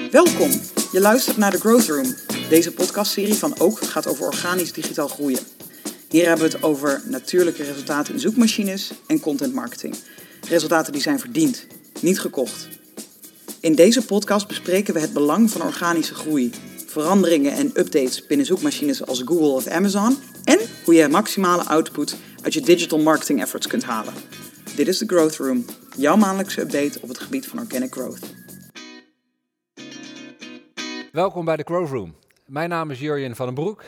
Welkom, je luistert naar The Growth Room. Deze podcastserie van Ook gaat over organisch digitaal groeien. Hier hebben we het over natuurlijke resultaten in zoekmachines en content marketing. Resultaten die zijn verdiend, niet gekocht. In deze podcast bespreken we het belang van organische groei, veranderingen en updates binnen zoekmachines als Google of Amazon en hoe je maximale output uit je digital marketing efforts kunt halen. Dit is The Growth Room, jouw maandelijkse update op het gebied van organic growth. Welkom bij de Growth Room. Mijn naam is Jurjen van den Broek.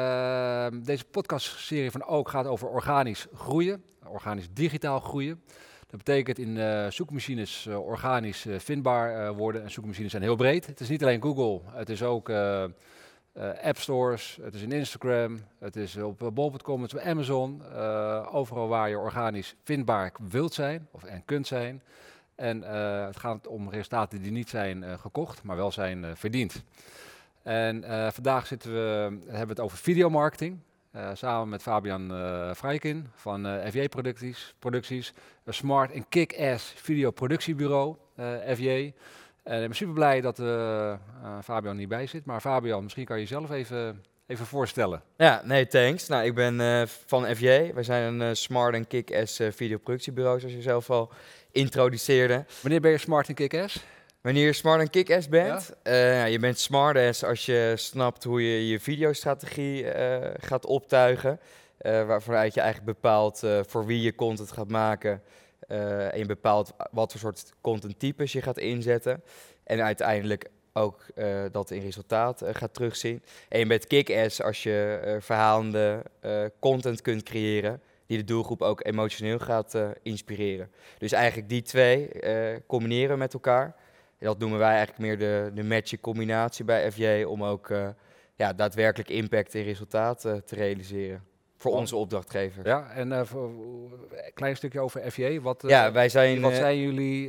Deze podcastserie van Ook gaat over organisch groeien, organisch digitaal groeien. Dat betekent in zoekmachines organisch vindbaar worden. En zoekmachines zijn heel breed. Het is niet alleen Google, het is ook app stores, het is in Instagram, het is op bol.com, het is op Amazon. Overal waar je organisch vindbaar wilt zijn en kunt zijn. En het gaat om resultaten die niet zijn gekocht, maar wel zijn verdiend. En vandaag hebben we het over videomarketing. Samen met Fabian Vrijkin van FJ Producties. Een smart en kick-ass videoproductiebureau, FJ. En ik ben super blij dat Fabian niet bij zit. Maar Fabian, misschien kan je jezelf even voorstellen. Ja, nee, thanks. Nou, ik ben van FJ. Wij zijn een smart en kick-ass videoproductiebureau, zoals je zelf al introduceerde. Wanneer ben je smart en kick-ass? Wanneer je smart en kick-ass bent? Ja? Je bent smart-ass als je snapt hoe je je videostrategie gaat optuigen. Waaruit je eigenlijk bepaalt voor wie je content gaat maken. En je bepaalt wat voor soort contenttypes je gaat inzetten. En uiteindelijk ook dat in resultaat gaat terugzien. En je bent kick-ass als je verhalende content kunt creëren die de doelgroep ook emotioneel gaat inspireren. Dus eigenlijk die twee combineren met elkaar. En dat noemen wij eigenlijk meer de magic combinatie bij FJ om ook daadwerkelijk impact en resultaat te realiseren. Voor onze opdrachtgever. Ja, en een klein stukje over FJ. Wat zijn jullie?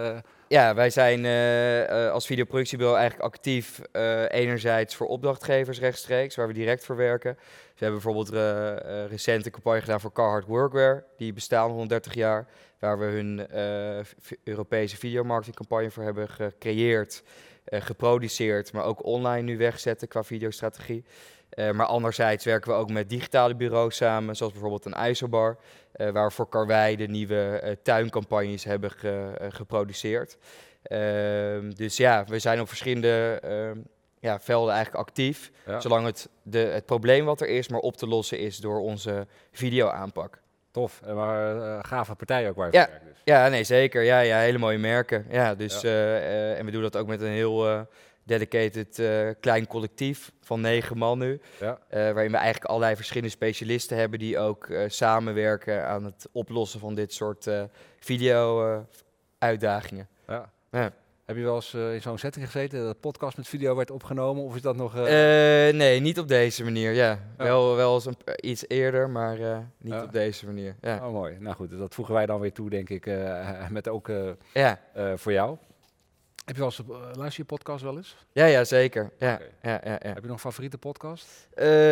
Wij zijn als videoproductiebureau eigenlijk actief enerzijds voor opdrachtgevers rechtstreeks, waar we direct voor werken. We hebben bijvoorbeeld recent een campagne gedaan voor Carhartt Workwear. Die bestaan 130 jaar, waar we hun Europese videomarketingcampagne voor hebben gecreëerd, geproduceerd, maar ook online nu wegzetten qua videostrategie. Maar anderzijds werken we ook met digitale bureaus samen, zoals bijvoorbeeld een IJzerbar, waar we voor Karwei de nieuwe tuincampagnes hebben geproduceerd. Dus ja, we zijn op verschillende velden eigenlijk actief, zolang het probleem wat er is, maar op te lossen is door onze video-aanpak. Tof, maar gave partij ook waar je voor werkt dus. Ja, nee, zeker. Ja, hele mooie merken. Ja, dus, en we doen dat ook met een heel dedicated klein collectief van 9 man nu. Ja. Waarin we eigenlijk allerlei verschillende specialisten hebben die ook samenwerken aan het oplossen van dit soort video-uitdagingen. Ja. Heb je wel eens in zo'n setting gezeten dat podcast met video werd opgenomen? Of is dat nog... Nee, niet op deze manier. Ja. Wel eens iets eerder, maar niet op deze manier. Ja. Oh, mooi. Nou goed, dat voegen wij dan weer toe, denk ik, met ook voor jou. Heb je wel eens, luister je podcast wel eens? Ja, zeker. Ja. Okay. Ja. Heb je nog een favoriete podcast?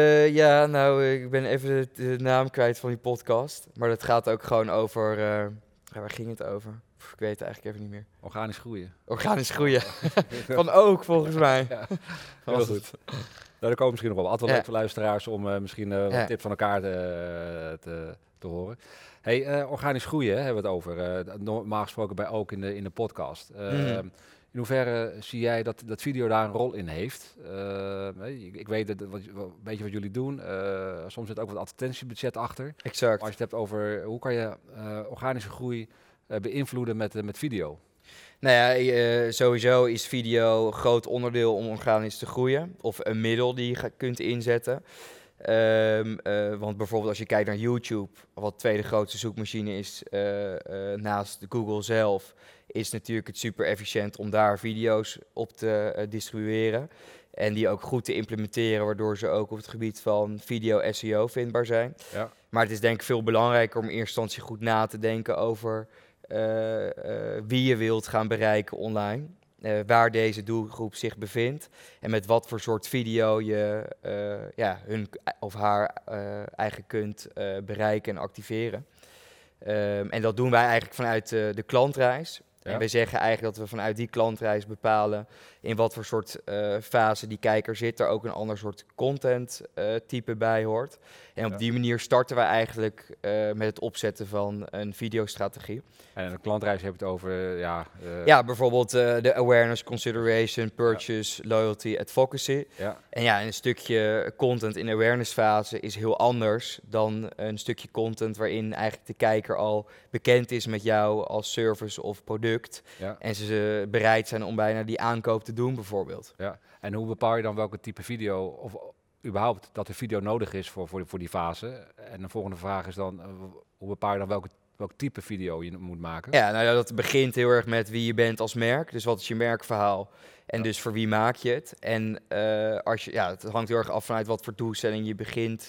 Ik ben even de naam kwijt van die podcast. Maar dat gaat ook gewoon over... waar ging het over? Ik weet het eigenlijk even niet meer. Organisch groeien. Organisch groeien. Van Ook, volgens mij. Ja. Heel goed. Nou, daar komen misschien nog wel altijd leuk voor luisteraars om misschien wat tips van elkaar te horen. Hey, organisch groeien hebben we het over. Normaal gesproken bij Ook in de podcast. In hoeverre zie jij dat video daar een rol in heeft? Ik weet een beetje wat jullie doen. Soms zit ook wat advertentiebudget achter. Exact. Maar als je het hebt over hoe kan je organische groei beïnvloeden met video? Nou ja, sowieso is video een groot onderdeel om organisch te groeien. Of een middel die je kunt inzetten. Want bijvoorbeeld als je kijkt naar YouTube, wat de tweede grootste zoekmachine is naast Google zelf, is natuurlijk het super efficiënt om daar video's op te distribueren. En die ook goed te implementeren, waardoor ze ook op het gebied van video SEO vindbaar zijn. Ja. Maar het is denk ik veel belangrijker om in eerste instantie goed na te denken over wie je wilt gaan bereiken online. Waar deze doelgroep zich bevindt en met wat voor soort video je hun of haar eigen kunt bereiken en activeren. En dat doen wij eigenlijk vanuit de klantreis. Ja. En we zeggen eigenlijk dat we vanuit die klantreis bepalen in wat voor soort fase die kijker zit. Er ook een ander soort content type bij hoort. En op die manier starten we eigenlijk met het opzetten van een videostrategie. En een klantreis heb je het over, Ja, bijvoorbeeld de awareness, consideration, purchase, loyalty, advocacy. Ja. En ja, een stukje content in de awareness fase is heel anders dan een stukje content waarin eigenlijk de kijker al bekend is met jou als service of product. Ja. En ze bereid zijn om bijna die aankoop te doen bijvoorbeeld. Ja. En hoe bepaal je dan welke type video, of überhaupt dat de video nodig is voor die fase? En de volgende vraag is dan, hoe bepaal je dan welk type video je moet maken? Ja, nou ja, dat begint heel erg met wie je bent als merk. Dus wat is je merkverhaal? En dus voor wie maak je het? En het hangt heel erg af vanuit wat voor doelstelling je begint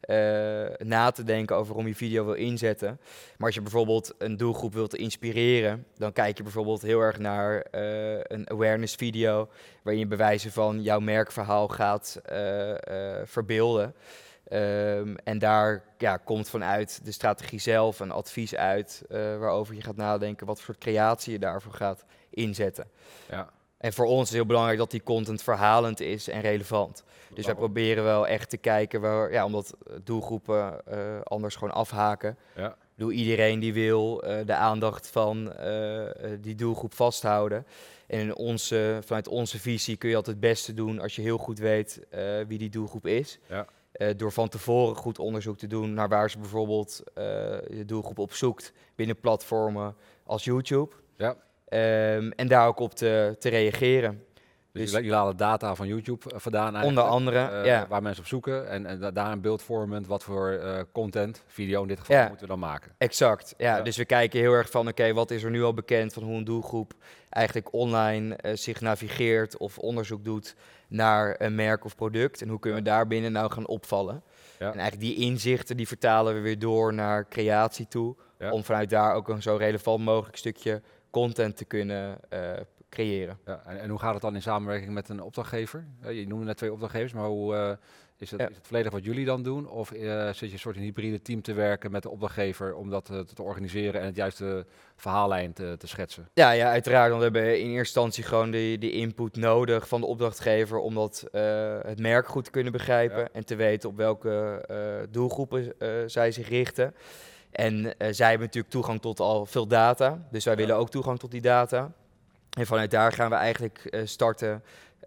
na te denken over hoe je video wil inzetten. Maar als je bijvoorbeeld een doelgroep wilt inspireren, dan kijk je bijvoorbeeld heel erg naar een awareness video, waarin je bewijzen van jouw merkverhaal gaat verbeelden. En daar komt vanuit de strategie zelf een advies uit waarover je gaat nadenken wat voor soort creatie je daarvoor gaat inzetten. Ja. En voor ons is het heel belangrijk dat die content verhalend is en relevant. Dus wij proberen wel echt te kijken, omdat doelgroepen anders gewoon afhaken. Ja. Ik bedoel, iedereen die wil de aandacht van die doelgroep vasthouden. En vanuit onze visie kun je altijd het beste doen als je heel goed weet wie die doelgroep is. Ja. Door van tevoren goed onderzoek te doen naar waar ze bijvoorbeeld de doelgroep op zoekt binnen platformen als YouTube. Ja. En daar ook op te reageren. Dus jullie halen data van YouTube vandaan eigenlijk. Onder andere, waar mensen op zoeken. En daar een beeldvormend wat voor content, video in dit geval, moeten we dan maken. Exact, dus we kijken heel erg van, oké, wat is er nu al bekend van hoe een doelgroep eigenlijk online zich navigeert of onderzoek doet naar een merk of product. En hoe kunnen we daarbinnen nou gaan opvallen. Ja. En eigenlijk die inzichten die vertalen we weer door naar creatie toe. Ja. Om vanuit daar ook een zo relevant mogelijk stukje content te kunnen creëren. Ja, en hoe gaat het dan in samenwerking met een opdrachtgever? Je noemde net 2 opdrachtgevers, maar hoe is het volledig wat jullie dan doen? Of zit je een soort een hybride team te werken met de opdrachtgever om dat te organiseren en het juiste verhaallijn te schetsen? Ja, uiteraard. Want we hebben in eerste instantie gewoon de input nodig van de opdrachtgever om het merk goed te kunnen begrijpen en te weten op welke doelgroepen zij zich richten. En zij hebben natuurlijk toegang tot al veel data, dus wij willen ook toegang tot die data. En vanuit daar gaan we eigenlijk starten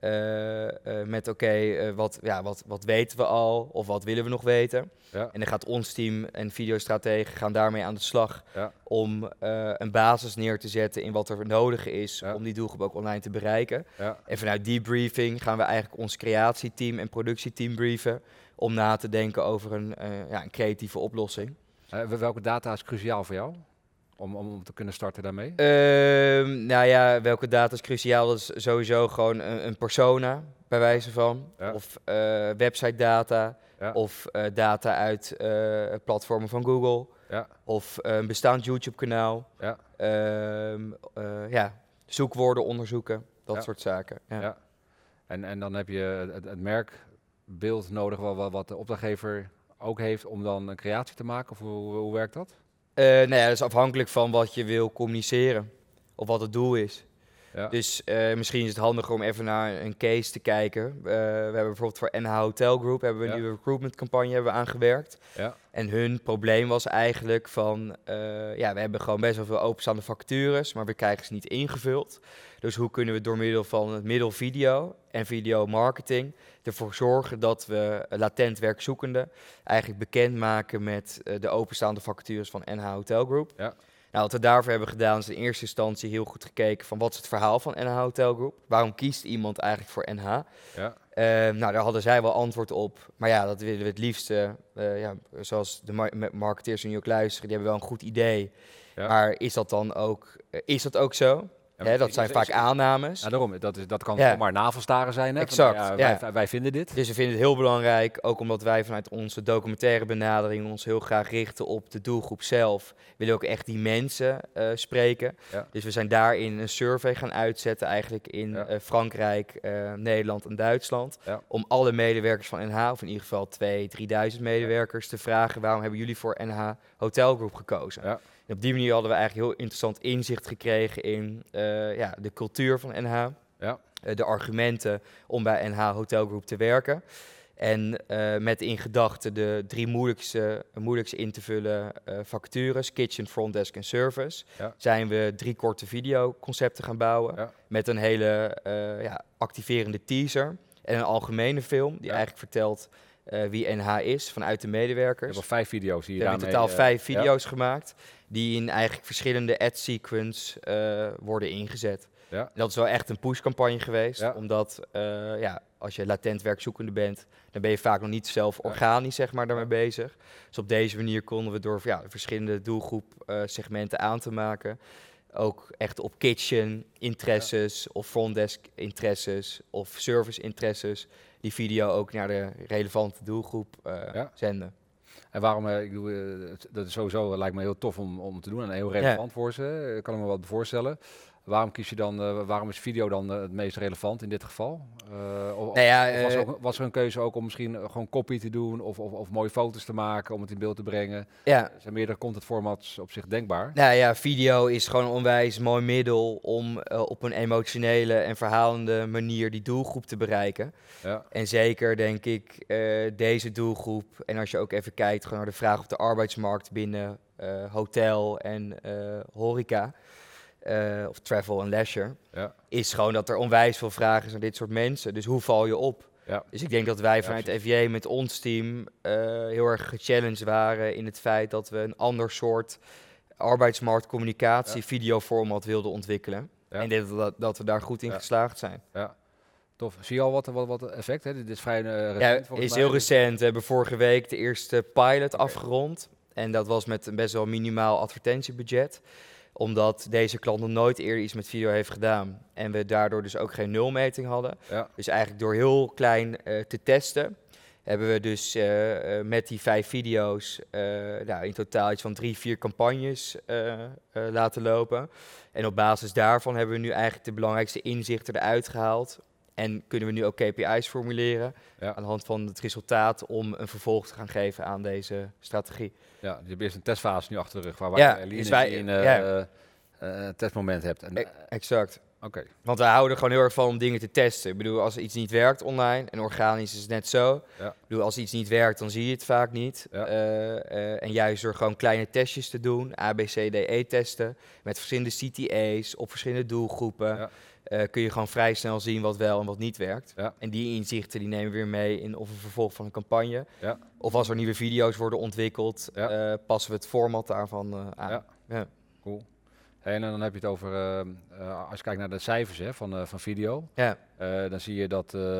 met wat weten we al of wat willen we nog weten. Ja. En dan gaat ons team en videostrategen gaan daarmee aan de slag om een basis neer te zetten in wat er nodig is om die doelgroep ook online te bereiken. Ja. En vanuit die briefing gaan we eigenlijk ons creatieteam en productieteam brieven om na te denken over een creatieve oplossing. Welke data is cruciaal voor jou? Om te kunnen starten daarmee? Welke data is cruciaal? Dat is sowieso gewoon een persona, bij wijze van. Ja. Of website data. Ja. Of data uit platformen van Google. Ja. Of een bestaand YouTube-kanaal. Ja. Zoekwoorden onderzoeken. Dat soort zaken. Ja. Ja. En dan heb je het merkbeeld nodig, wat de opdrachtgever ook heeft om dan een creatie te maken? Of hoe werkt dat? Dat is afhankelijk van wat je wil communiceren of wat het doel is. Ja. Dus misschien is het handiger om even naar een case te kijken. We hebben bijvoorbeeld voor NH Hotel Group een nieuwe recruitment campagne aangewerkt. Ja. En hun probleem was eigenlijk van, we hebben gewoon best wel veel openstaande vacatures, maar we krijgen ze niet ingevuld. Dus hoe kunnen we door middel van het middel video en videomarketing ervoor zorgen dat we latent werkzoekenden eigenlijk bekendmaken met de openstaande vacatures van NH Hotel Group. Ja. Nou, wat we daarvoor hebben gedaan is in eerste instantie heel goed gekeken van wat is het verhaal van NH Hotel Group? Waarom kiest iemand eigenlijk voor NH? Ja. Daar hadden zij wel antwoord op. Maar dat willen we het liefst, zoals de marketeers die nu ook luisteren, die hebben wel een goed idee. Ja. Maar is dat dan ook, zo? Ja, dat zijn vaak aannames. Ja, daarom, dat kan zomaar navelstaren zijn. Hè? Exact. Wij vinden dit. Dus we vinden het heel belangrijk, ook omdat wij vanuit onze documentaire benadering ons heel graag richten op de doelgroep zelf. We willen ook echt die mensen spreken. Ja. Dus we zijn daarin een survey gaan uitzetten, eigenlijk in Frankrijk, Nederland en Duitsland. Ja. Om alle medewerkers van NH, of in ieder geval 2.000-3.000 medewerkers, te vragen waarom hebben jullie voor NH Hotel Group gekozen. Ja. En op die manier hadden we eigenlijk heel interessant inzicht gekregen in de cultuur van NH. Ja. De argumenten om bij NH Hotel Group te werken. En met in gedachten de 3 moeilijkste in te vullen vacatures, kitchen, frontdesk en service, zijn we 3 korte videoconcepten gaan bouwen. Met een hele activerende teaser en een algemene film die eigenlijk vertelt wie NH is vanuit de medewerkers. Je hebt al 5 video's hier. We hebben in totaal 5 video's gemaakt die in eigenlijk verschillende ad-sequence worden ingezet. Ja. En dat is wel echt een push-campagne geweest, omdat als je latent werkzoekende bent, dan ben je vaak nog niet zelf organisch zeg maar, daarmee bezig. Dus op deze manier konden we door verschillende doelgroep-segmenten aan te maken, ook echt op kitchen interesses of frontdesk interesses of service interesses, die video ook naar de relevante doelgroep zenden. En waarom, dat is sowieso lijkt me heel tof om te doen en heel relevant voor ze, ik kan me wat voorstellen. Waarom kies je dan, waarom is video dan het meest relevant in dit geval? Was er een keuze ook om misschien gewoon copy te doen of mooie foto's te maken om het in beeld te brengen? Ja. Er zijn meerdere content formats op zich denkbaar. Nou ja, video is gewoon een onwijs mooi middel om op een emotionele en verhalende manier die doelgroep te bereiken. Ja. En zeker denk ik deze doelgroep, en als je ook even kijkt gewoon naar de vraag op de arbeidsmarkt binnen hotel en horeca, of travel en leisure, is gewoon dat er onwijs veel vraag is naar dit soort mensen. Dus hoe val je op? Ja. Dus ik denk dat wij vanuit FVA met ons team heel erg gechallenged waren in het feit dat we een ander soort arbeidsmarktcommunicatie videoformat wilden ontwikkelen. Ja. En ik denk dat we daar goed in geslaagd zijn. Ja. Tof. Zie je al wat effect? Hè? Dit is vrij recent. Ja, is heel recent. We hebben vorige week de eerste pilot afgerond. En dat was met een best wel minimaal advertentiebudget, omdat deze klant nog nooit eerder iets met video heeft gedaan. En we daardoor dus ook geen nulmeting hadden. Ja. Dus eigenlijk door heel klein te testen, hebben we dus met die 5 video's in totaal iets van 3-4 campagnes laten lopen. En op basis daarvan hebben we nu eigenlijk de belangrijkste inzichten eruit gehaald. En kunnen we nu ook KPI's formuleren aan de hand van het resultaat om een vervolg te gaan geven aan deze strategie. Ja, je hebt eerst een testfase nu achter de rug, waar je een testmoment hebt. Exact. Okay. Want we houden er gewoon heel erg van om dingen te testen. Ik bedoel, als iets niet werkt online, en organisch is het net zo. Ja. Ik bedoel, als iets niet werkt, dan zie je het vaak niet. Ja. En juist door gewoon kleine testjes te doen, ABCDE-testen, met verschillende CTA's op verschillende doelgroepen, kun je gewoon vrij snel zien wat wel en wat niet werkt. Ja. En die inzichten die nemen we weer mee in of een vervolg van een campagne. Ja. Of als er nieuwe video's worden ontwikkeld, passen we het format daarvan aan. Ja. Ja. Cool. En dan heb je het over, als je kijkt naar de cijfers van video, dan zie je dat,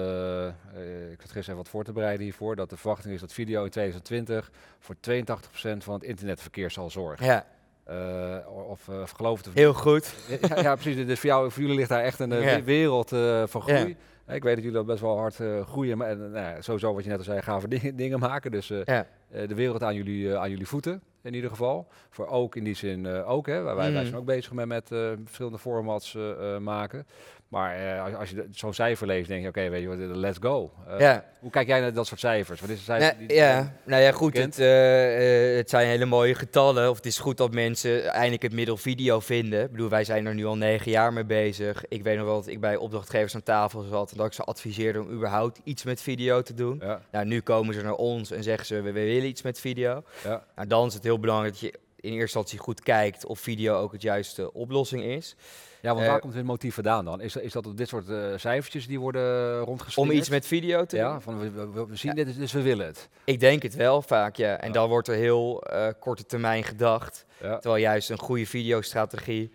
ik zat gisteren even wat voor te bereiden hiervoor, dat de verwachting is dat video in 2020 voor 82% van het internetverkeer zal zorgen. Ja. Of geloof het of niet. Heel goed. Ja, precies. Dus voor jullie ligt daar echt een wereld van groei. Ja. Ik weet dat jullie best wel hard groeien, maar sowieso wat je net al zei, gave dingen maken. Dus de wereld aan jullie voeten. In ieder geval. Voor ook in die zin ook. Hè. Wij zijn ook bezig met verschillende formats maken. Maar als je zo'n cijfer leest, denk je, oké, weet je wat, let's go. Hoe kijk jij naar dat soort cijfers? Wat is een cijfer goed. Het zijn hele mooie getallen. Of het is goed dat mensen eindelijk het middel video vinden. Ik bedoel, wij zijn er nu al 9 jaar mee bezig. Ik weet nog wel dat ik bij opdrachtgevers aan tafel zat en dat ik ze adviseerde om überhaupt iets met video te doen. Ja. Nou, nu komen ze naar ons en zeggen ze, we willen iets met video. Ja. Nou, dan is het heel belangrijk dat je in eerste instantie goed kijkt of video ook het juiste oplossing is. Ja, want waar komt het motief vandaan dan? Is dat dit soort cijfertjes die worden rondgeslingerd? Om iets met video te doen? Ja, van we zien dit, dus we willen het. Ik denk het wel vaak, ja. En dan wordt er heel korte termijn gedacht. Ja. Terwijl juist een goede videostrategie,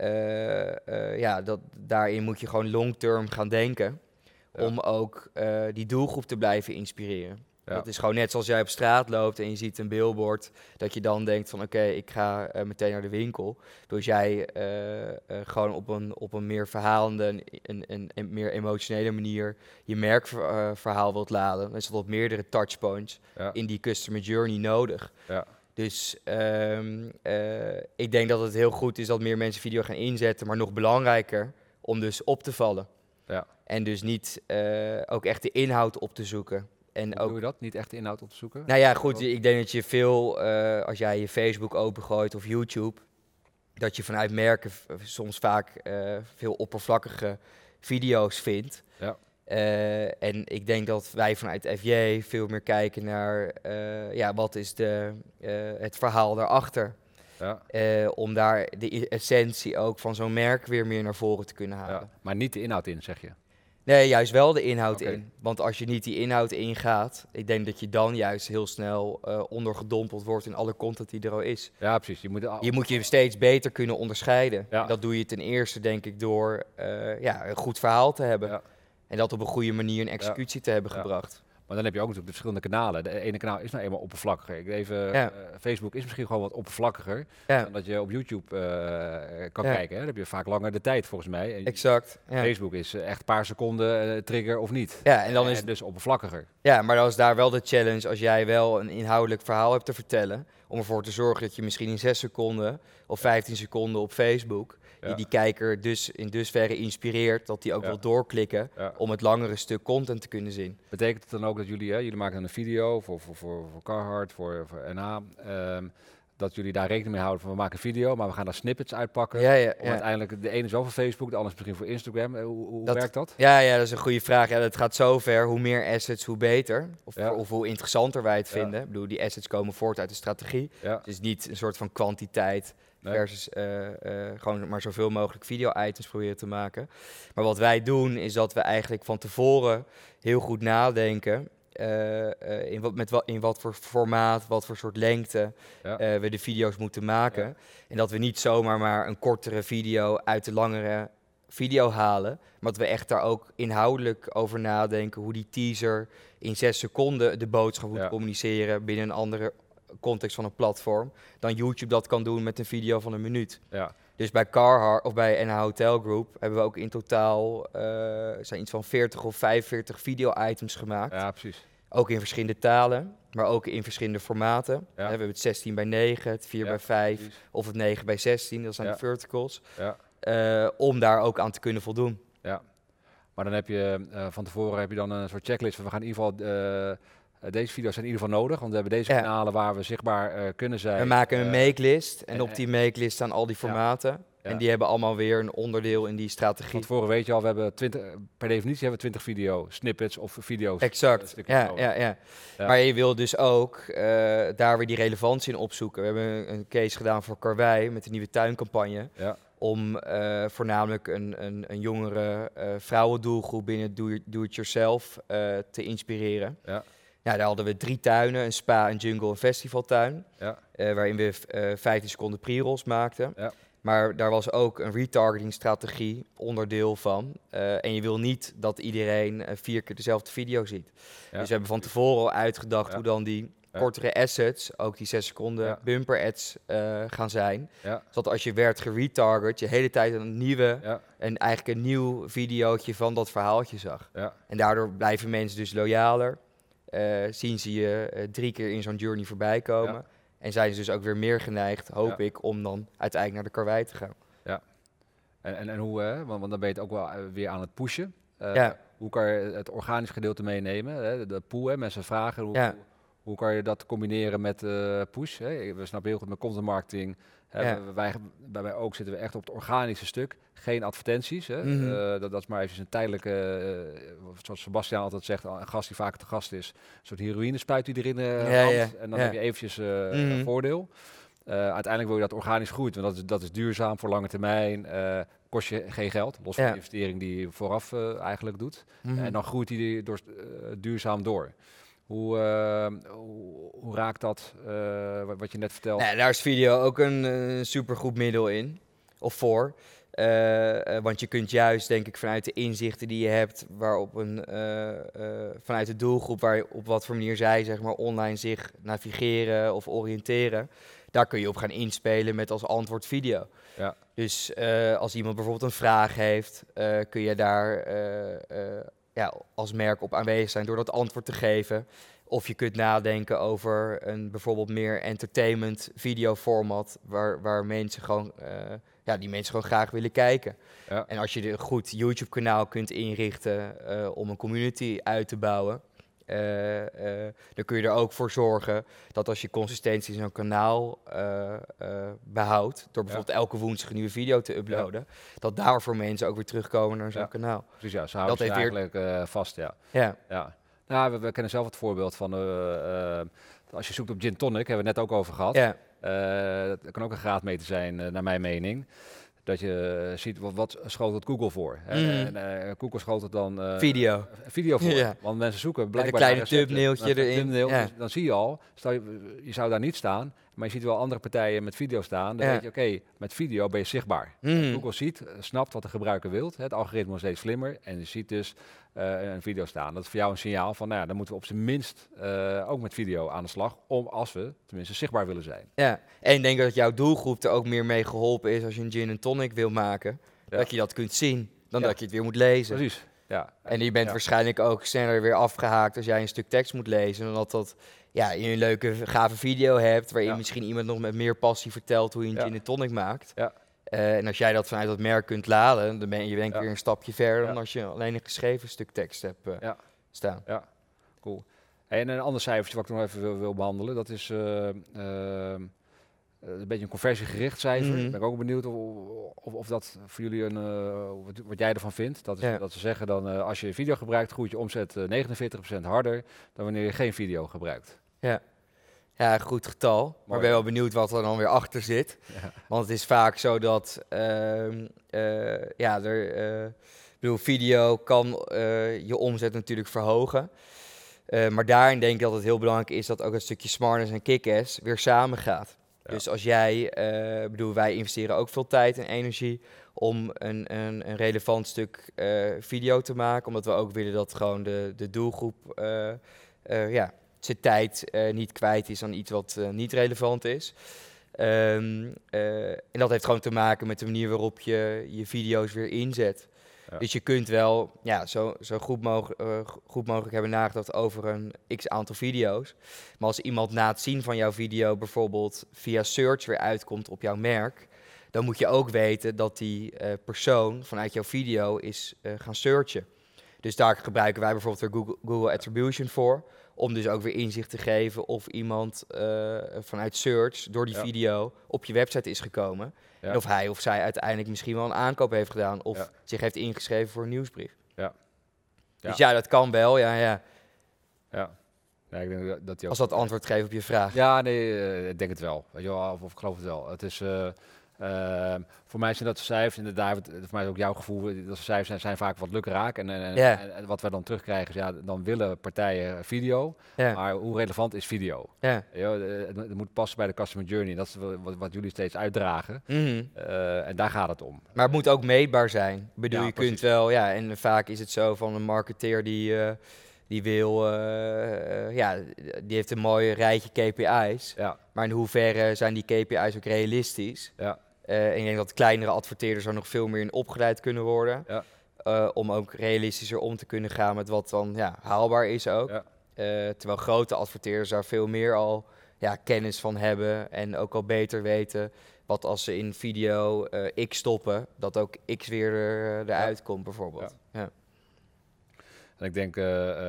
daarin moet je gewoon long-term gaan denken. Ja. Om ook die doelgroep te blijven inspireren. Ja. Dat is gewoon net zoals jij op straat loopt en je ziet een billboard, dat je dan denkt van oké, ik ga meteen naar de winkel. Dus jij gewoon op een meer verhalende en meer emotionele manier je merkverhaal wilt laden, dan is dat op meerdere touchpoints in die customer journey nodig. Ja. Dus ik denk dat het heel goed is dat meer mensen video gaan inzetten, maar nog belangrijker om dus op te vallen. Ja. En dus niet ook echt de inhoud op te zoeken. En Hoe ook, doe je dat? Niet echt de inhoud op te zoeken? nou ja, goed, ik denk dat je veel, als jij je Facebook opengooit of YouTube, dat je vanuit merken soms vaak veel oppervlakkige video's vindt. Ja. En ik denk dat wij vanuit FJ veel meer kijken naar wat is het verhaal daarachter. Ja. Om daar de essentie ook van zo'n merk weer meer naar voren te kunnen halen. Ja. Maar niet de inhoud in, zeg je? Nee, juist wel de inhoud Oké. in. Want als je niet die inhoud ingaat, ik denk dat je dan juist heel snel ondergedompeld wordt in alle content die er al is. Ja, precies. Je moet je steeds beter kunnen onderscheiden. Ja. En dat doe je ten eerste, denk ik, door een goed verhaal te hebben. Ja. En dat op een goede manier in executie te hebben Ja. gebracht. Maar dan heb je ook natuurlijk de verschillende kanalen. De ene kanaal is nou eenmaal oppervlakkiger. Ja. Facebook is misschien gewoon wat oppervlakkiger Ja, dan dat je op YouTube kan Ja. kijken. Hè? Dan heb je vaak langer de tijd volgens mij. En exact. Ja. Facebook is echt een paar seconden trigger of niet. Ja, en dan is Dus oppervlakkiger. Ja, maar dan is daar wel de challenge als jij wel een inhoudelijk verhaal hebt te vertellen. Om ervoor te zorgen dat je misschien in 6 seconden of 15 seconden op Facebook Ja. die kijker dus in dusverre inspireert dat die ook Ja. wil doorklikken Ja. om het langere stuk content te kunnen zien. Betekent het dan ook dat jullie maken dan een video voor Carhartt, voor NH, dat jullie daar rekening mee houden van we maken een video, maar we gaan daar snippets uitpakken. Ja. Om uiteindelijk, de ene is wel voor Facebook, de andere is misschien voor Instagram. Hoe Dat- werkt dat? Ja, dat is een goede vraag. Ja, dat gaat zo ver. Hoe meer assets, hoe beter. Ja. Of hoe interessanter wij het Ja. vinden. Ik bedoel, die assets komen voort uit de strategie. Ja. Dus niet een soort van kwantiteit Nee. versus gewoon maar zoveel mogelijk video-items proberen te maken. Maar wat wij doen, is dat we eigenlijk van tevoren heel goed nadenken in wat voor formaat, wat voor soort lengte Ja. we de video's moeten maken. Ja. En dat we niet zomaar maar een kortere video uit de langere video halen, maar dat we echt daar ook inhoudelijk over nadenken hoe die teaser in 6 seconden de boodschap moet Ja. communiceren binnen een andere context van een platform dan YouTube dat kan doen met een video van 1 minuut. Ja. Dus bij Carhartt of bij NH Hotel Group hebben we ook in totaal zijn iets van 40 of 45 video-items gemaakt. Ja, precies. Ook in verschillende talen, maar ook in verschillende formaten. Ja. We hebben het 16:9, het 4:5 precies. of het 9:16, dat zijn Ja. de verticals. Ja. Om daar ook aan te kunnen voldoen. Ja. Maar dan heb je van tevoren heb je dan een soort checklist van we gaan in ieder geval deze video's zijn in ieder geval nodig, want we hebben deze Ja. kanalen waar we zichtbaar kunnen zijn. We maken een makelist en en- op die makelist staan al die formaten. Ja. En die hebben allemaal weer een onderdeel in die strategie. Van tevoren weet je al, we hebben per definitie hebben we 20 video snippets of video's. Exact, stukjes ja. nodig. Ja. Ja. Maar je wil dus ook daar weer die relevantie in opzoeken. We hebben een case gedaan voor Karwei met de nieuwe tuincampagne. Ja. Om voornamelijk een jongere vrouwendoelgroep binnen do-it-yourself te inspireren. Ja. Nou, daar hadden we 3 tuinen, een spa, een jungle, een festivaltuin. Ja. Waarin we 15 seconden pre-rolls maakten. Ja. Maar daar was ook een retargeting strategie onderdeel van. En je wil niet dat iedereen 4 keer dezelfde video ziet. Ja. Dus we hebben van tevoren al uitgedacht Ja. hoe dan die Ja. kortere assets, ook die 6 seconden Ja. bumper ads gaan zijn. Ja. Zodat als je werd geretarget, je de hele tijd een nieuwe Ja. en eigenlijk een nieuw videootje van dat verhaaltje zag. Ja. En daardoor blijven mensen dus loyaler. Zien ze je 3 keer in zo'n journey voorbij komen. Ja. En zijn ze dus ook weer meer geneigd, hoop Ja. ik, om dan uiteindelijk naar de karwei te gaan. En hoe, want dan ben je het ook wel weer aan het pushen. Ja. Hoe kan je het organisch gedeelte meenemen? Hè? De pool, hè? Mensen vragen Ja. hoe kan je dat combineren met push? Hè? We snappen heel goed met content marketing. Ja. Bij mij ook zitten we echt op het organische stuk. Geen advertenties. Hè? Mhm. Dat is maar even een tijdelijke, zoals Sebastian altijd zegt, een gast die vaak te gast is. Een soort heroïne spuit die erin Ja. en dan Ja. heb je eventjes Mhm. een voordeel. Uiteindelijk wil je dat organisch groeit, want dat is duurzaam voor lange termijn. Kost je geen geld, los van Ja. de investering die je vooraf eigenlijk doet. Mhm. En dan groeit die duurzaam door. Hoe raakt dat, wat je net vertelde? Nou, daar is video ook een supergoed middel in, of voor. Want je kunt juist, denk ik, vanuit de inzichten die je hebt, vanuit de doelgroep, op wat voor manier zij zeg maar, online zich navigeren of oriënteren, daar kun je op gaan inspelen met als antwoord video. Ja. Dus als iemand bijvoorbeeld een vraag heeft, kun je daar als merk op aanwezig zijn door dat antwoord te geven. Of je kunt nadenken over een bijvoorbeeld meer entertainment videoformat waar mensen gewoon, die mensen gewoon graag willen kijken. Ja. En als je een goed YouTube kanaal kunt inrichten om een community uit te bouwen dan kun je er ook voor zorgen dat als je consistentie in zo'n kanaal behoudt, door bijvoorbeeld elke woensdag een nieuwe video te uploaden, dat daarvoor mensen ook weer terugkomen naar zo'n kanaal. Precies, ja, ze houden Dat zich heeft eigenlijk vast, ja. Ja. Nou, we kennen zelf het voorbeeld van, als je zoekt op gin tonic, hebben we het net ook over gehad. Ja. Dat kan ook een graadmeter zijn, naar mijn mening. Dat je ziet, wat schotelt Google voor? En Google schotelt dan video voor. Ja. Want mensen zoeken Met een blijkbaar kleine thumbnailtje erin. Dus dan zie je al, stel je zou daar niet staan, maar je ziet wel andere partijen met video staan. Dan weet je, oké, met video ben je zichtbaar. Google ziet, snapt wat de gebruiker wil. Het algoritme is steeds slimmer en je ziet dus een video staan. Dat is voor jou een signaal van, nou ja, dan moeten we op zijn minst ook met video aan de slag, als we tenminste zichtbaar willen zijn. Ja, en ik denk dat jouw doelgroep er ook meer mee geholpen is als je een gin en tonic wil maken. Ja. Dat je dat kunt zien, dan dat je het weer moet lezen. Precies, ja. En je bent waarschijnlijk ook sneller weer afgehaakt als jij een stuk tekst moet lezen, dan dat je een leuke, gave video hebt, waarin misschien iemand nog met meer passie vertelt hoe je een gin en tonic maakt. Ja. En als jij dat vanuit dat merk kunt laden, dan ben je denk ik weer een stapje verder dan als je alleen een geschreven stuk tekst hebt staan. Ja, cool. En een ander cijfertje wat ik nog even wil behandelen, dat is een beetje een conversiegericht cijfer. Ben ik ook benieuwd of dat voor jullie wat jij ervan vindt. Dat is dat ze zeggen dan, als je video gebruikt, groeit je omzet 49% harder dan wanneer je geen video gebruikt. Ja, goed getal. Maar ik ben wel benieuwd wat er dan weer achter zit. Ja. Want het is vaak zo dat video kan je omzet natuurlijk verhogen. Maar daarin denk ik dat het heel belangrijk is dat ook het stukje smartness en kick-ass weer samen gaat. Ja. Dus als jij, wij investeren ook veel tijd en energie om een relevant stuk video te maken. Omdat we ook willen dat gewoon de doelgroep zijn tijd niet kwijt is aan iets wat niet relevant is. En dat heeft gewoon te maken met de manier waarop je video's weer inzet. Ja. Dus je kunt wel zo goed mogelijk hebben nagedacht over een x-aantal video's. Maar als iemand na het zien van jouw video bijvoorbeeld via search weer uitkomt op jouw merk, dan moet je ook weten dat die persoon vanuit jouw video is gaan searchen. Dus daar gebruiken wij bijvoorbeeld weer Google Attribution voor, om dus ook weer inzicht te geven of iemand vanuit search door die video op je website is gekomen. Ja. En of hij of zij uiteindelijk misschien wel een aankoop heeft gedaan of zich heeft ingeschreven voor een nieuwsbrief. Ja. Dus dat kan wel, ja. Nee, ik denk dat als dat antwoord geeft op je vraag. Ja, nee, ik denk het wel. Weet je wel, of ik geloof het wel. Het is... voor mij zijn dat cijfers, inderdaad, voor mij is ook jouw gevoel, dat cijfers zijn vaak wat lukraak. En wat we dan terugkrijgen is, dan willen partijen video, maar hoe relevant is video? Het moet passen bij de customer journey, dat is wat jullie steeds uitdragen. En daar gaat het om. Maar het moet ook meetbaar zijn. Ik bedoel, je kunt wel, en vaak is het zo van een marketeer die wil, die heeft een mooi rijtje KPI's, maar in hoeverre zijn die KPI's ook realistisch? En ik denk dat kleinere adverteerders er nog veel meer in opgeleid kunnen worden. Om ook realistischer om te kunnen gaan met wat dan haalbaar is ook. Terwijl grote adverteerders daar veel meer al kennis van hebben. En ook al beter weten wat als ze in video X stoppen, dat ook X weer eruit komt bijvoorbeeld. Ja. En ik denk,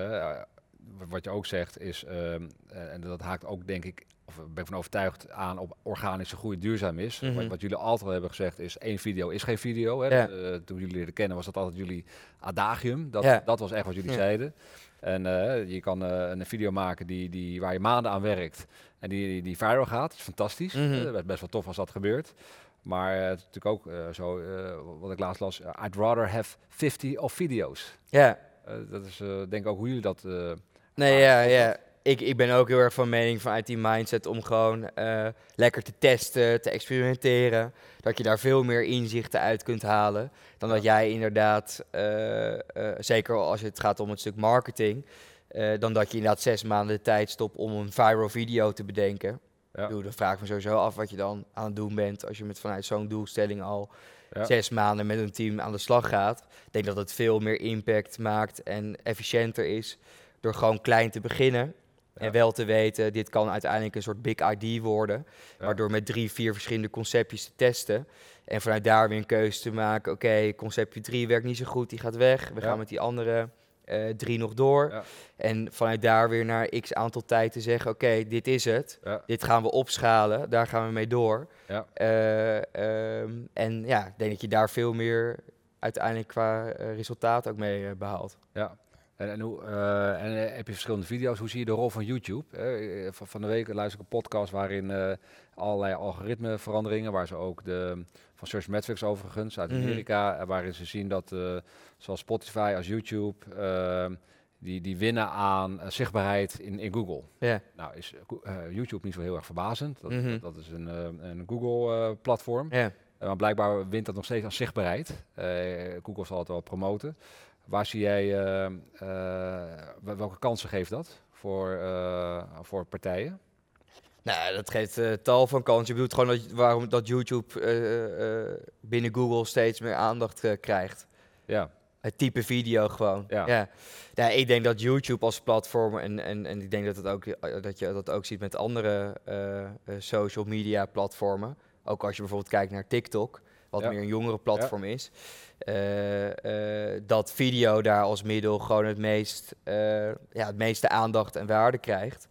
wat je ook zegt is, en dat haakt ook denk ik, of ben ik van overtuigd aan op organische groei duurzaam is. Wat jullie altijd hebben gezegd is, 1 video is geen video. Hè? Toen jullie leerden kennen was dat altijd jullie adagium. Dat was echt wat jullie zeiden. En je kan een video maken waar je maanden aan werkt en die viral gaat. Dat is fantastisch. Dat is best wel tof als dat gebeurt. Maar het is natuurlijk ook zo, wat ik laatst las, I'd rather have 50 of video's. Dat is denk ik ook hoe jullie dat... Ik ben ook heel erg van mening vanuit die mindset om gewoon lekker te testen, te experimenteren. Dat je daar veel meer inzichten uit kunt halen dan dat jij inderdaad, zeker als het gaat om het stuk marketing, dan dat je inderdaad 6 maanden de tijd stopt om een viral video te bedenken. Dan vraag ik me sowieso af wat je dan aan het doen bent als je vanuit zo'n doelstelling al 6 maanden met een team aan de slag gaat. Ik denk dat het veel meer impact maakt en efficiënter is door gewoon klein te beginnen. En wel te weten, dit kan uiteindelijk een soort big ID worden. Waardoor met 3-4 verschillende conceptjes te testen. En vanuit daar weer een keuze te maken. Oké, conceptje 3 werkt niet zo goed, die gaat weg. We gaan met die andere 3 nog door. Ja. En vanuit daar weer naar x aantal tijd te zeggen, oké, dit is het. Ja. Dit gaan we opschalen, daar gaan we mee door. Ja. En ja, ik denk dat je daar veel meer uiteindelijk qua resultaat ook mee behaalt. Ja. En heb je verschillende video's? Hoe zie je de rol van YouTube? Van de week luister ik een podcast waarin allerlei algoritmeveranderingen, waar ze ook van Searchmetrics overigens uit Amerika, waarin ze zien dat zowel Spotify als YouTube die winnen aan zichtbaarheid in Google. Ja. Nou is YouTube niet zo heel erg verbazend. Dat is een Google-platform. Ja. Maar blijkbaar wint dat nog steeds aan zichtbaarheid. Google zal het wel promoten. Waar zie jij, welke kansen geeft dat voor partijen? Nou, dat geeft tal van kansen. Je bedoelt gewoon waarom dat YouTube binnen Google steeds meer aandacht krijgt. Ja. Het type video gewoon. Ja. Ja, ik denk dat YouTube als platform en ik denk dat je dat ook ziet met andere social media platformen. Ook als je bijvoorbeeld kijkt naar TikTok, wat meer een jongere platform is. Dat video daar als middel gewoon het meeste aandacht en waarde krijgt.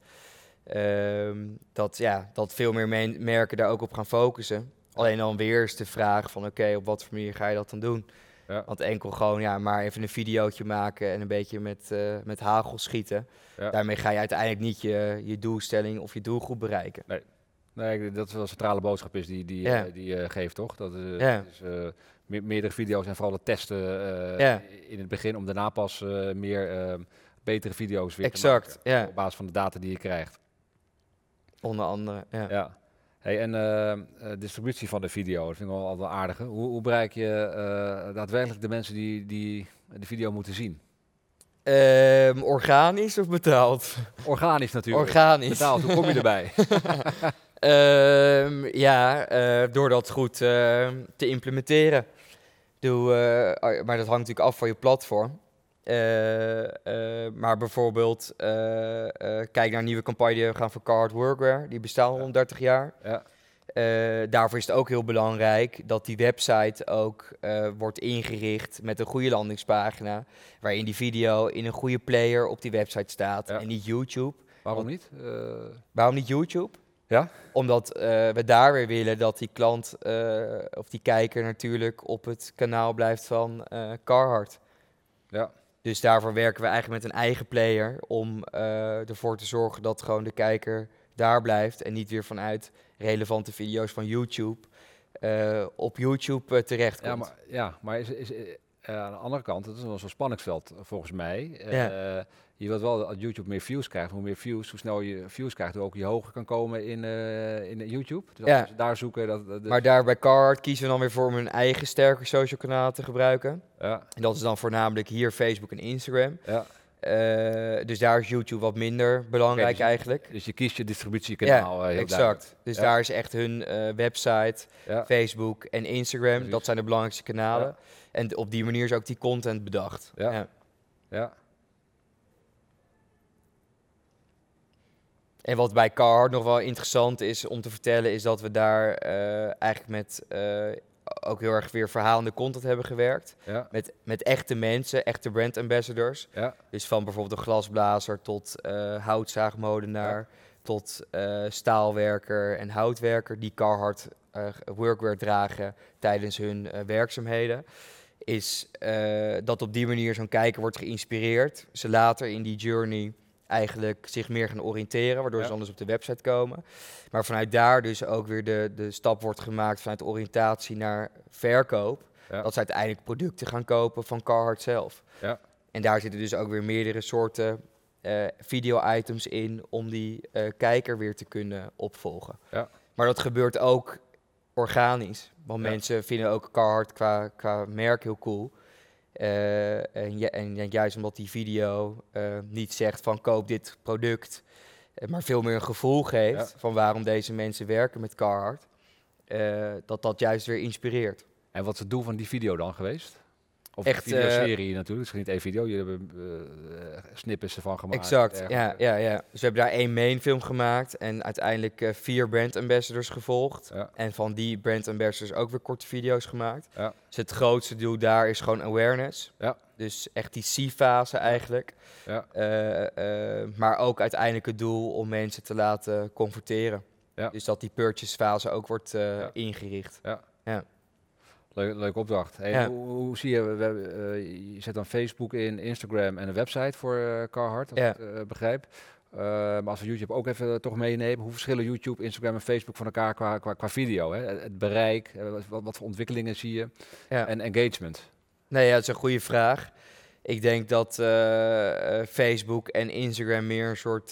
Dat veel meer merken daar ook op gaan focussen. Alleen dan weer is de vraag van oké, op wat voor manier ga je dat dan doen? Ja. Want enkel gewoon maar even een videootje maken en een beetje met hagel schieten. Ja. Daarmee ga je uiteindelijk niet je doelstelling of je doelgroep bereiken. Nee, dat is wel een centrale boodschap is die je geeft, toch? Dat is meerdere video's en vooral het testen in het begin om daarna pas betere video's weer te maken. Op basis van de data die je krijgt. Onder andere, ja. Hey, en distributie van de video, dat vind ik wel altijd wel aardig. Hoe bereik je daadwerkelijk de mensen die de video moeten zien? Organisch of betaald? Organisch natuurlijk. Organisch. Betaald, hoe kom je erbij? Door dat goed te implementeren. Maar dat hangt natuurlijk af van je platform. Maar bijvoorbeeld, kijk naar een nieuwe campagne die we gaan voor Carhartt Workwear. Die bestaan al 30 jaar. Ja. Daarvoor is het ook heel belangrijk dat die website ook wordt ingericht met een goede landingspagina. Waarin die video in een goede player op die website staat en niet YouTube. Waarom niet? Waarom niet YouTube? Ja? Omdat we daar weer willen dat die klant of die kijker natuurlijk op het kanaal blijft van Carhartt. Ja. Dus daarvoor werken we eigenlijk met een eigen player om ervoor te zorgen dat gewoon de kijker daar blijft en niet weer vanuit relevante video's van YouTube op YouTube terechtkomt. Maar is aan de andere kant, dat is wel zo'n spanningsveld volgens mij. Je wilt wel dat YouTube meer views krijgt. Hoe meer views, hoe snel je views krijgt, hoe ook je hoger kan komen in YouTube. Dus als we daar zoeken... Maar daar bij Carhartt kiezen we dan weer voor om een eigen sterke social kanaal te gebruiken. Ja. En dat is dan voornamelijk hier Facebook en Instagram. Ja. Dus daar is YouTube wat minder belangrijk eigenlijk. Dus je kiest je distributiekanaal. Ja, exact. Dus daar is echt hun website, Facebook en Instagram. Precies. Dat zijn de belangrijkste kanalen. Ja. En op die manier is ook die content bedacht. Ja. En wat bij Carhartt nog wel interessant is om te vertellen, is dat we daar eigenlijk met ook heel erg weer verhalende content hebben gewerkt. Ja. Met echte mensen, echte brand ambassadors. Ja. Dus van bijvoorbeeld een glasblazer tot houtzaagmolenaar, tot staalwerker en houtwerker die Carhartt workwear dragen tijdens hun werkzaamheden. Is dat op die manier zo'n kijker wordt geïnspireerd. Ze later in die journey eigenlijk zich meer gaan oriënteren, waardoor ze anders op de website komen. Maar vanuit daar dus ook weer de stap wordt gemaakt vanuit oriëntatie naar verkoop. Ja. Dat ze uiteindelijk producten gaan kopen van Carhartt zelf. Ja. En daar zitten dus ook weer meerdere soorten video-items in om die kijker weer te kunnen opvolgen. Ja. Maar dat gebeurt ook organisch. Want mensen vinden ook Carhartt qua merk heel cool. En juist omdat die video niet zegt van koop dit product, maar veel meer een gevoel geeft van waarom deze mensen werken met Carhartt, dat juist weer inspireert. En wat is het doel van die video dan geweest? Of echt, een videoserie natuurlijk, het is niet één video, jullie hebben snippets ervan gemaakt. Exact, ja. Dus we hebben daar 1 main film gemaakt en uiteindelijk 4 brand ambassadors gevolgd. Ja. En van die brand ambassadors ook weer korte video's gemaakt. Ja. Dus het grootste doel daar is gewoon awareness. Ja. Dus echt die C-fase eigenlijk. Ja. Maar ook uiteindelijk het doel om mensen te laten converteren. Ja. Dus dat die purchase fase ook wordt ingericht. Leuke opdracht. Hey, Ja. hoe zie je, je zet dan Facebook in, Instagram en een website voor Carhartt, als ik het begrijp. Maar als we YouTube ook even toch meenemen, hoe verschillen YouTube, Instagram en Facebook van elkaar qua video? Hè? Het bereik, wat voor ontwikkelingen zie je en engagement? Nee, dat is een goede vraag. Ik denk dat Facebook en Instagram meer een soort,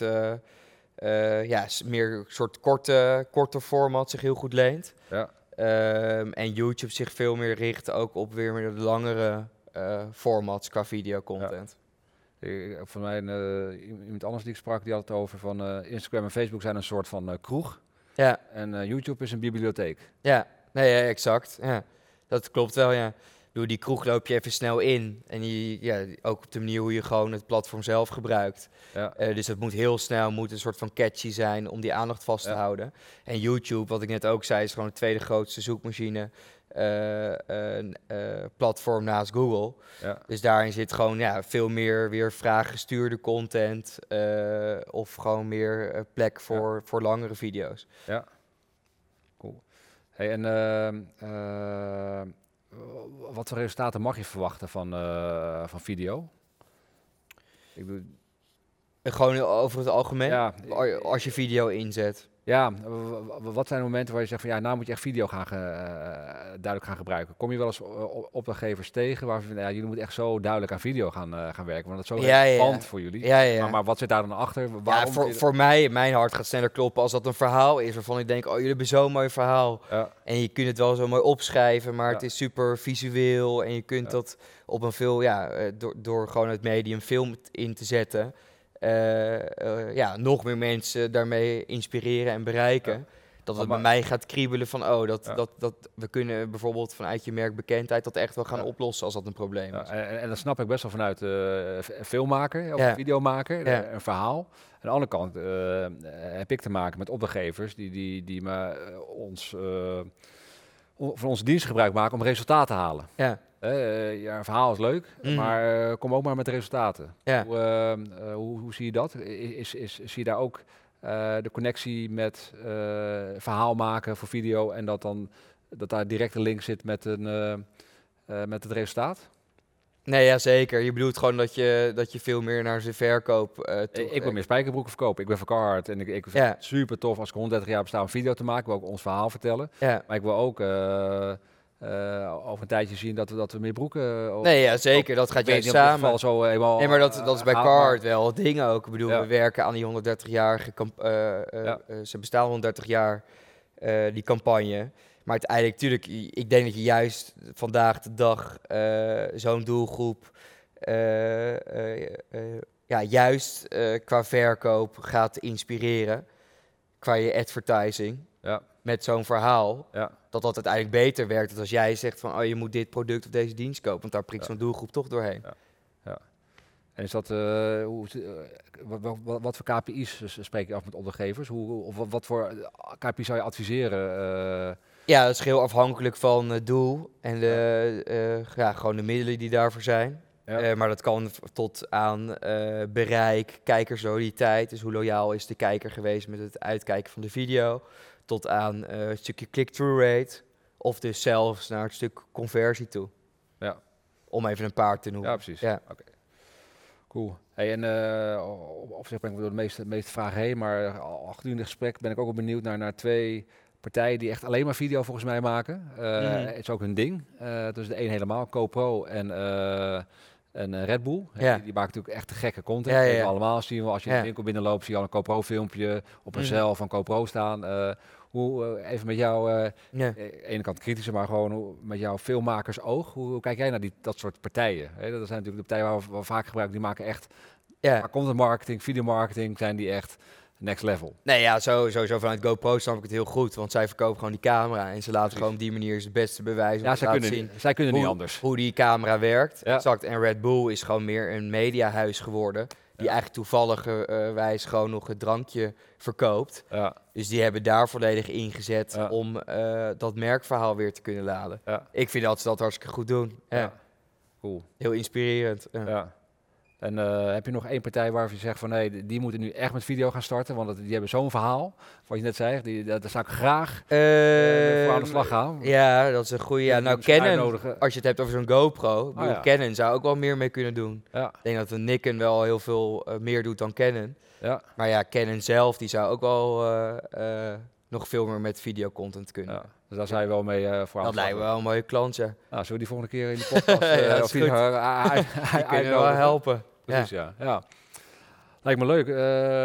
meer een soort korte format zich heel goed leent. Ja. En YouTube zich veel meer richt ook op weer meer de langere formats qua videocontent. Van mij iemand anders die ik sprak, die had het over van Instagram en Facebook zijn een soort van kroeg. Ja. En YouTube is een bibliotheek. Ja, nee, exact. Ja. Dat klopt wel, ja. Door die kroeg loop je even snel in. En ook op de manier hoe je gewoon het platform zelf gebruikt. Ja. Dus het moet heel snel, moet een soort van catchy zijn om die aandacht vast te houden. En YouTube, wat ik net ook zei, is gewoon de tweede grootste zoekmachine platform naast Google. Ja. Dus daarin zit gewoon veel meer weer vraaggestuurde content of gewoon meer plek voor langere video's. Ja, cool. Hey, en wat voor resultaten mag je verwachten van video? Ik bedoel, Gewoon over het algemeen, als je video inzet. Ja, wat zijn de momenten waar je zegt van ja, nou moet je echt video duidelijk gaan gebruiken? Kom je wel eens opdrachtgevers tegen waarvan je jullie moeten echt zo duidelijk aan video gaan werken, want dat is zo relevant voor jullie. Ja. Maar wat zit daar dan achter? Voor mij, mijn hart gaat sneller kloppen als dat een verhaal is waarvan ik denk, jullie hebben zo'n mooi verhaal. Ja. En je kunt het wel zo mooi opschrijven, maar het is super visueel en je kunt dat op een veel, door gewoon het medium film in te zetten. Nog meer mensen daarmee inspireren en bereiken. Ja. Dat het bij mij gaat kriebelen van, dat we kunnen bijvoorbeeld vanuit je merkbekendheid dat echt wel gaan oplossen als dat een probleem is. En dat snap ik best wel vanuit filmmaker of videomaker, een verhaal. Aan de andere kant heb ik te maken met opdrachtgevers die van onze dienst gebruik maken om resultaten te halen. Ja. Een verhaal is leuk, maar kom ook maar met resultaten. Ja. Hoe zie je dat? Zie je daar ook de connectie met verhaal maken voor video en dat daar direct een link zit met het resultaat? Nee, ja, zeker. Je bedoelt gewoon dat je veel meer naar zijn verkoop ik wil meer spijkerbroeken verkopen. Ik ben van Carhartt en ik vind het super tof als ik 130 jaar besta om video te maken. Ik wil ook ons verhaal vertellen. Ja. Maar ik wil ook over een tijdje zien dat we meer broeken... zeker. Dat gaat juist samen. Nee, maar dat is bij Carhartt wel het ding ook. Ik bedoel, we werken aan die 130-jarige... ze bestaan 130 jaar, die campagne. Maar uiteindelijk, natuurlijk, ik denk dat je juist vandaag de dag zo'n doelgroep... juist qua verkoop gaat inspireren. Qua je advertising. Ja. Met zo'n verhaal. Ja. Dat uiteindelijk beter werkt dan als jij zegt van je moet dit product of deze dienst kopen, want daar prikt zo'n doelgroep toch doorheen. Ja. En is dat wat voor KPI's spreek je af met opdrachtgevers? Wat voor KPI's zou je adviseren? Ja, dat is heel afhankelijk van het doel en gewoon de middelen die daarvoor zijn. Ja. Maar dat kan tot aan bereik, kijkersloyaliteit, dus hoe loyaal is de kijker geweest met het uitkijken van de video, tot aan het stukje click-through rate, of dus zelfs naar het stuk conversie toe. Ja. Om even een paar te noemen. Ja, precies. Ja. Okay. Cool. Hey, en op zich ben ik door de meeste vragen heen, maar gedurende het gesprek ben ik ook wel benieuwd naar twee partijen die echt alleen maar video volgens mij maken. Het is ook hun ding. Dus de een helemaal, GoPro en Red Bull. Ja. Die maken natuurlijk echt te gekke content. Ja. Allemaal zien we als je in de winkel binnenloopt, zie je al een GoPro filmpje op een zeil van GoPro staan. Even met jou, aan de ene kant kritischer, maar gewoon met jouw filmmakersoog. Hoe kijk jij naar dat soort partijen? Dat zijn natuurlijk de partijen waar we vaak gebruiken, die maken echt... Maar content marketing, videomarketing, zijn die echt next level? Nee, ja, sowieso vanuit GoPro snap ik het heel goed. Want zij verkopen gewoon die camera en ze laten gewoon op die manier het beste bewijzen. Ja, zij kunnen niet anders. Hoe die camera werkt. Ja. Exact. En Red Bull is gewoon meer een mediahuis geworden. Die eigenlijk toevallig gewoon nog het drankje verkoopt. Ja. Dus die hebben daar volledig ingezet om dat merkverhaal weer te kunnen laden. Ja. Ik vind dat ze dat hartstikke goed doen. Ja. Cool. Heel inspirerend. Ja. Ja. En heb je nog één partij waarvan je zegt van nee, die moeten nu echt met video gaan starten? Want die hebben zo'n verhaal, wat je net zei, daar zou ik graag voor aan de slag gaan. Ja, dat is een goede. Ja, nou, Canon, als je het hebt over zo'n GoPro, Canon zou ook wel meer mee kunnen doen. Ja. Ik denk dat de Nikon wel heel veel meer doet dan Canon. Ja. Maar ja, Canon zelf, die zou ook wel nog veel meer met videocontent kunnen. Ja. Dus daar zou je wel mee voor aan de slag. Dat lijkt me wel een mooie klant, ja. Nou, zullen we die volgende keer in de podcast die kunnen wel helpen. Precies, ja. Lijkt me leuk.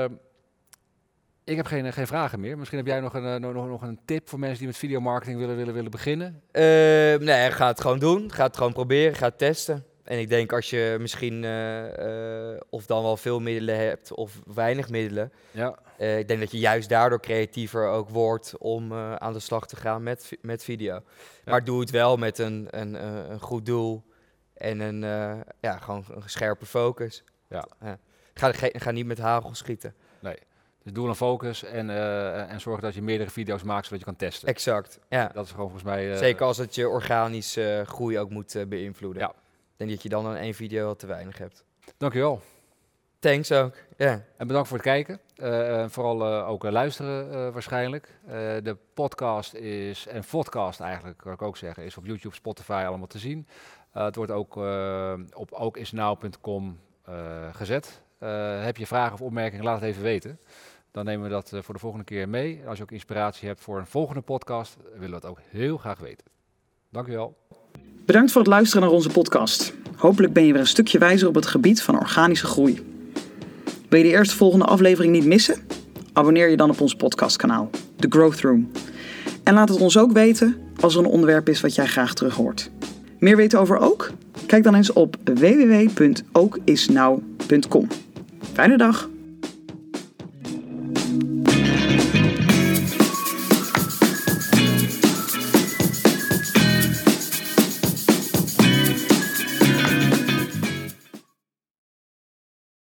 Ik heb geen vragen meer. Misschien heb jij nog een tip voor mensen die met videomarketing willen beginnen? Nee, ga het gewoon doen. Ga het gewoon proberen. Ga het testen. En ik denk als je misschien of dan wel veel middelen hebt of weinig middelen. Ja. Ik denk dat je juist daardoor creatiever ook wordt om aan de slag te gaan met video. Ja. Maar doe het wel met een goed doel en gewoon een scherpe focus. Ja. Ga niet met hagel schieten. Nee. Dus doe een focus en zorg dat je meerdere video's maakt zodat je kan testen. Exact. Ja. Dat is gewoon volgens mij... Zeker als het je organische groei ook moet beïnvloeden. Ja. Ik denk dat je dan aan 1 video te weinig hebt. Dankjewel. Thanks ook. Yeah. En bedankt voor het kijken. Vooral ook luisteren waarschijnlijk. De podcast en podcast eigenlijk, kan ik ook zeggen, is op YouTube, Spotify allemaal te zien. Het wordt ook op ookisnow.com gezet. Heb je vragen of opmerkingen, laat het even weten. Dan nemen we dat voor de volgende keer mee. En als je ook inspiratie hebt voor een volgende podcast, willen we het ook heel graag weten. Dank u wel. Bedankt voor het luisteren naar onze podcast. Hopelijk ben je weer een stukje wijzer op het gebied van organische groei. Wil je de eerstvolgende aflevering niet missen? Abonneer je dan op ons podcastkanaal, The Growth Room. En laat het ons ook weten als er een onderwerp is wat jij graag terug hoort. Meer weten over Ook? Kijk dan eens op www.ookisnow.com. Fijne dag!